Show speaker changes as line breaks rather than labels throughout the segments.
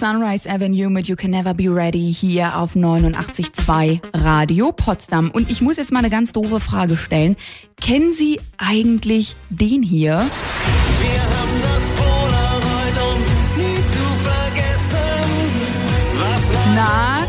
Sunrise Avenue mit You Can Never Be Ready hier auf 89.2 Radio Potsdam. Und ich muss jetzt mal eine ganz doofe Frage stellen. Kennen Sie eigentlich den hier?
Wir haben das Polaroid, um nie zu vergessen, was war.
Na,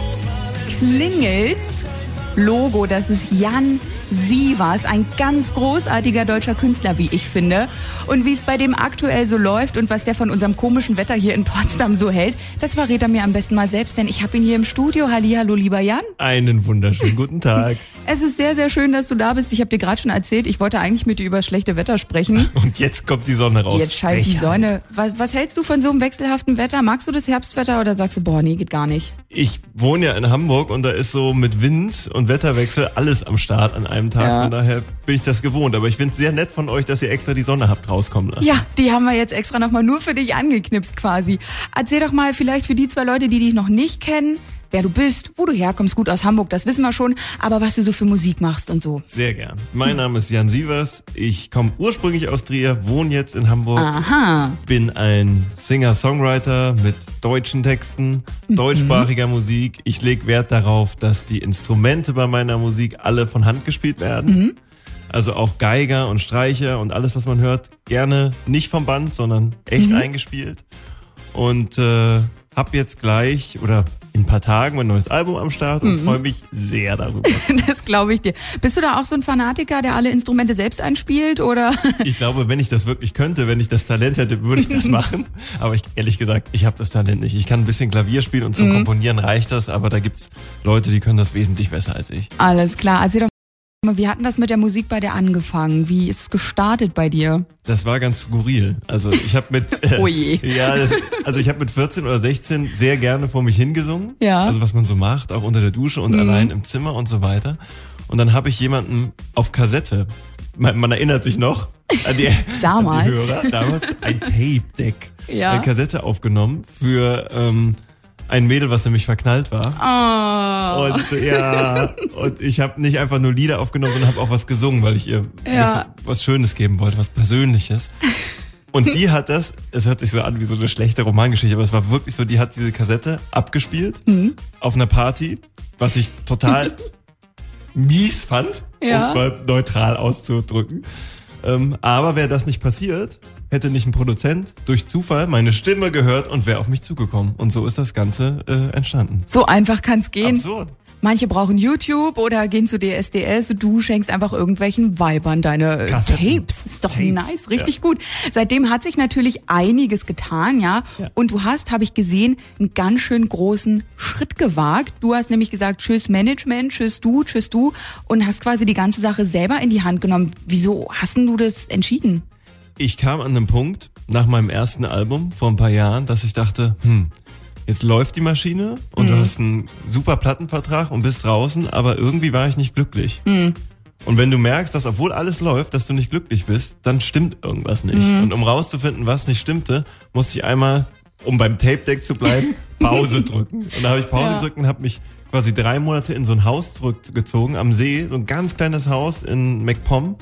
klingelt's? Logo, das ist Jan Sievers, ein ganz großartiger deutscher Künstler, wie ich finde. Und wie es bei dem aktuell so läuft und was der von unserem komischen Wetter hier in Potsdam so hält, das verrät er mir am besten mal selbst, denn ich habe ihn hier im Studio. Hallihallo, lieber Jan.
Einen wunderschönen guten Tag.
Es ist sehr, sehr schön, dass du da bist. Ich habe dir gerade schon erzählt, ich wollte eigentlich mit dir über das schlechte Wetter sprechen.
Und jetzt kommt die Sonne raus.
Jetzt scheint die Sonne. Was hältst du von so einem wechselhaften Wetter? Magst du das Herbstwetter oder sagst du, boah, nee, geht gar nicht?
Ich wohne ja in Hamburg und da ist so mit Wind und Wetterwechsel alles am Start an einem Tag.
Ja.
Von daher bin ich das gewohnt. Aber ich finde es sehr nett von euch, dass ihr extra die Sonne habt rauskommen lassen.
Ja, die haben wir jetzt extra nochmal nur für dich angeknipst quasi. Erzähl doch mal vielleicht für die 2 Leute, die dich noch nicht kennen, wer du bist, wo du herkommst. Gut, aus Hamburg, das wissen wir schon, aber was du so für Musik machst und so.
Sehr gern. Mein Name ist Jan Sievers. Ich komme ursprünglich aus Trier, wohne jetzt in Hamburg.
Aha.
Bin ein Singer-Songwriter mit deutschen Texten, deutschsprachiger Musik. Ich lege Wert darauf, dass die Instrumente bei meiner Musik alle von Hand gespielt werden. Also auch Geiger und Streicher und alles, was man hört, gerne nicht vom Band, sondern echt eingespielt. Und hab jetzt gleich oder in ein paar Tagen mein neues Album am Start und freue mich sehr darüber.
Das glaube ich dir. Bist du da auch so ein Fanatiker, der alle Instrumente selbst einspielt, oder?
Ich glaube, wenn ich das wirklich könnte, wenn ich das Talent hätte, würde ich das machen. Aber ehrlich gesagt, ich habe das Talent nicht. Ich kann ein bisschen Klavier spielen und zum Komponieren reicht das, aber da gibt's Leute, die können das wesentlich besser als ich.
Alles klar. Erzähl doch mal, wie hat denn das mit der Musik bei dir angefangen? Wie ist es gestartet bei dir?
Das war ganz skurril. Also ich habe mit
Oh je.
ich habe mit 14 oder 16 sehr gerne vor mich hingesungen.
Ja.
Also was man so macht, auch unter der Dusche und allein im Zimmer und so weiter. Und dann habe ich jemanden auf Kassette, man erinnert sich noch an die,
Damals.
an die Hörer, damals ein Tape-Deck,
Ja.
eine Kassette aufgenommen für ein Mädel, was nämlich verknallt war.
Oh.
Und ich habe nicht einfach nur Lieder aufgenommen, sondern habe auch was gesungen, weil ich ihr was Schönes geben wollte, was Persönliches. Und die hat das, es hört sich so an wie so eine schlechte Romangeschichte, aber es war wirklich so, die hat diese Kassette abgespielt auf einer Party, was ich total mies fand, um
Ja.
es mal neutral auszudrücken. Aber wäre das nicht passiert, hätte nicht ein Produzent durch Zufall meine Stimme gehört und wäre auf mich zugekommen. Und so ist das Ganze entstanden.
So einfach kann's gehen.
Absurd.
Manche brauchen YouTube oder gehen zu DSDS. Du schenkst einfach irgendwelchen Weibern deine
Kassetten.
Tapes. Ist doch
Tapes,
nice, richtig
ja.
gut. Seitdem hat sich natürlich einiges getan, ja. Und du hast, habe ich gesehen, einen ganz schön großen Schritt gewagt. Du hast nämlich gesagt, tschüss Management, tschüss du und hast quasi die ganze Sache selber in die Hand genommen. Wieso hast denn du das entschieden?
Ich kam an einem Punkt nach meinem ersten Album vor ein paar Jahren, dass ich dachte, jetzt läuft die Maschine und du hast einen super Plattenvertrag und bist draußen, aber irgendwie war ich nicht glücklich. Und wenn du merkst, dass obwohl alles läuft, dass du nicht glücklich bist, dann stimmt irgendwas nicht. Und um rauszufinden, was nicht stimmte, musste ich einmal, um beim Tape-Deck zu bleiben, Pause drücken. Und da habe ich Pause gedrückt und habe mich quasi 3 Monate in so ein Haus zurückgezogen am See, so ein ganz kleines Haus in MacPom.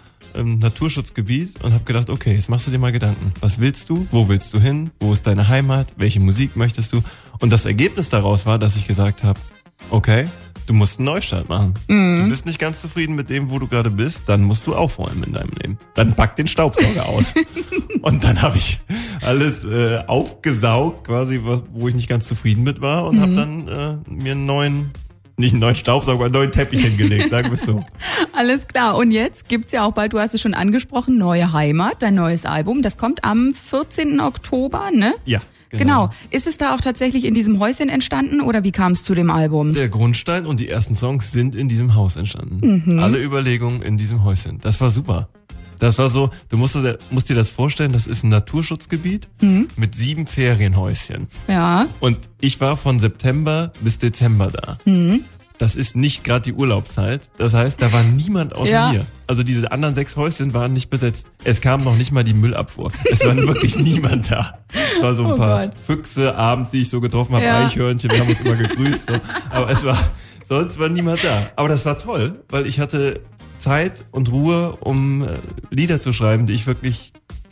Im Naturschutzgebiet und habe gedacht, okay, jetzt machst du dir mal Gedanken. Was willst du? Wo willst du hin? Wo ist deine Heimat? Welche Musik möchtest du? Und das Ergebnis daraus war, dass ich gesagt habe, okay, du musst einen Neustart machen. Du bist nicht ganz zufrieden mit dem, wo du gerade bist, dann musst du aufräumen in deinem Leben. Dann pack den Staubsauger aus. Und dann habe ich alles aufgesaugt, quasi, wo ich nicht ganz zufrieden mit war und habe dann mir einen neuen Staubsauger, einen neuen Teppich hingelegt, sagen wir es so.
Alles klar. Und jetzt gibt's ja auch bald, du hast es schon angesprochen, Neue Heimat, dein neues Album. Das kommt am 14. Oktober, ne?
Ja,
Genau. Ist es da auch tatsächlich in diesem Häuschen entstanden oder wie kam es zu dem Album?
Der Grundstein und die ersten Songs sind in diesem Haus entstanden. Alle Überlegungen in diesem Häuschen. Das war super. Das war so, du musst dir das vorstellen, das ist ein Naturschutzgebiet mit 7 Ferienhäuschen.
Ja.
Und ich war von September bis Dezember da. Das ist nicht gerade die Urlaubszeit. Das heißt, da war niemand außer mir. Also diese anderen 6 Häuschen waren nicht besetzt. Es kam noch nicht mal die Müllabfuhr. Es war wirklich niemand da. Es war so ein paar Füchse abends, die ich so getroffen habe, Eichhörnchen, wir haben uns immer gegrüßt. So. Aber sonst war niemand da. Aber das war toll, weil ich hatte Zeit und Ruhe, um Lieder zu schreiben, die ich wirklich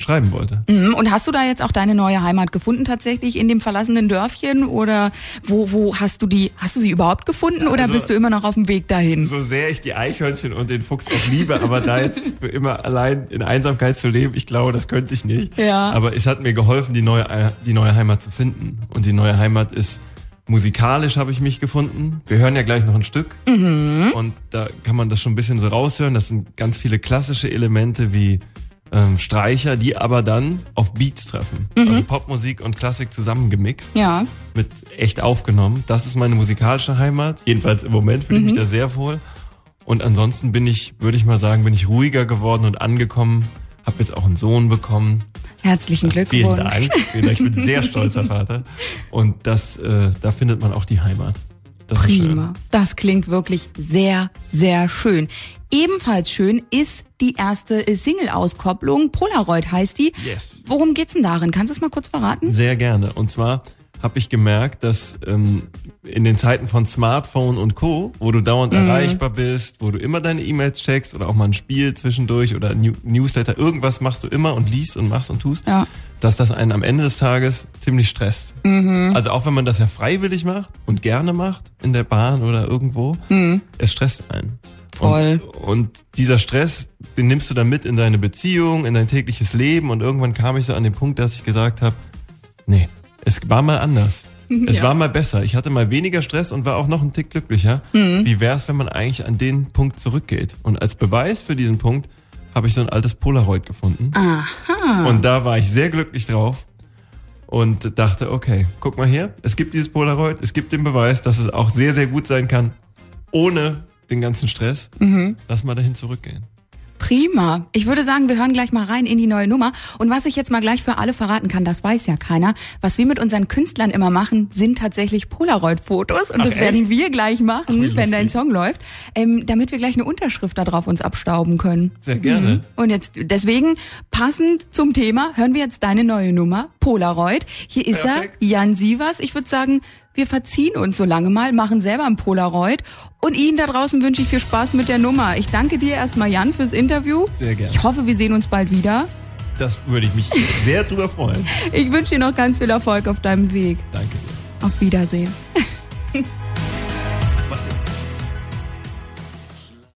schreiben wollte.
Und hast du da jetzt auch deine neue Heimat gefunden tatsächlich in dem verlassenen Dörfchen oder wo hast du sie überhaupt gefunden oder
Also,
bist du immer noch auf dem Weg dahin?
So sehr ich die Eichhörnchen und den Fuchs auch liebe, aber da jetzt für immer allein in Einsamkeit zu leben, ich glaube, das könnte ich nicht.
Ja.
Aber es hat mir geholfen, die neue Heimat zu finden. Und die neue Heimat ist musikalisch, habe ich mich gefunden. Wir hören ja gleich noch ein Stück. Und da kann man das schon ein bisschen so raushören. Das sind ganz viele klassische Elemente wie Streicher, die aber dann auf Beats treffen. Also Popmusik und Klassik zusammengemixt.
Ja.
Mit echt aufgenommen. Das ist meine musikalische Heimat. Jedenfalls im Moment fühle ich mich da sehr wohl. Und ansonsten würde ich mal sagen, bin ich ruhiger geworden und angekommen. Hab jetzt auch einen Sohn bekommen.
Herzlichen Glückwunsch.
Vielen Dank. Ich bin sehr stolzer Vater. Und da findet man auch die Heimat. Das ist schön.
Prima. Das klingt wirklich sehr, sehr schön. Ebenfalls schön ist die erste Single-Auskopplung. Polaroid heißt die.
Yes.
Worum geht's denn darin? Kannst du es mal kurz verraten?
Sehr gerne. Und zwar habe ich gemerkt, dass in den Zeiten von Smartphone und Co., wo du dauernd erreichbar bist, wo du immer deine E-Mails checkst oder auch mal ein Spiel zwischendurch oder Newsletter, irgendwas machst du immer und liest und machst und tust,
Ja.
dass das einen am Ende des Tages ziemlich stresst. Also auch wenn man das ja freiwillig macht und gerne macht, in der Bahn oder irgendwo, es stresst einen.
Voll.
Und dieser Stress, den nimmst du dann mit in deine Beziehung, in dein tägliches Leben und irgendwann kam ich so an den Punkt, dass ich gesagt habe, nee, es war mal anders. Es war mal besser. Ich hatte mal weniger Stress und war auch noch einen Tick glücklicher. Wie wär's, wenn man eigentlich an den Punkt zurückgeht? Und als Beweis für diesen Punkt habe ich so ein altes Polaroid gefunden.
Aha.
Und da war ich sehr glücklich drauf und dachte, okay, guck mal hier, es gibt dieses Polaroid, es gibt den Beweis, dass es auch sehr, sehr gut sein kann, ohne den ganzen Stress. Lass mal dahin zurückgehen.
Prima. Ich würde sagen, wir hören gleich mal rein in die neue Nummer. Und was ich jetzt mal gleich für alle verraten kann, das weiß ja keiner. Was wir mit unseren Künstlern immer machen, sind tatsächlich Polaroid-Fotos. Und
Ach,
das werden
echt?
wir gleich machen,
Ach, wie
wenn dein
lustig.
Song läuft, damit wir gleich eine Unterschrift da drauf uns abstauben können.
Sehr gerne.
Und jetzt, deswegen, passend zum Thema, hören wir jetzt deine neue Nummer, Polaroid. Hier ist
Perfekt.
er, Jan Sievers. Ich würde sagen, wir verziehen uns so lange mal, machen selber ein Polaroid. Und Ihnen da draußen wünsche ich viel Spaß mit der Nummer. Ich danke dir erstmal, Jan, fürs Interview.
Sehr gerne.
Ich hoffe, wir sehen uns bald wieder.
Das würde ich mich sehr drüber freuen.
Ich wünsche dir noch ganz viel Erfolg auf deinem Weg.
Danke dir.
Auf Wiedersehen.